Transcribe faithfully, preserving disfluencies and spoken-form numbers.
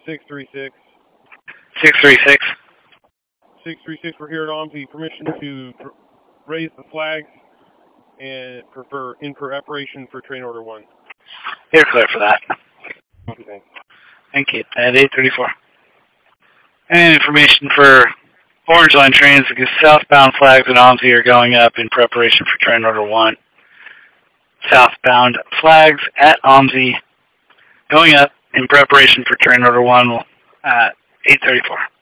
six three six. six three six. six three six, we're here at O M S I. Permission to pr raise the flags and prefer in preparation for train order one. You're clear for that. Okay. Thank you. At eight thirty-four. And information for Orange Line trains because southbound flags in O M S I are going up in preparation for train order one. Southbound flags at O M S I going up in preparation for train order one at eight thirty-four.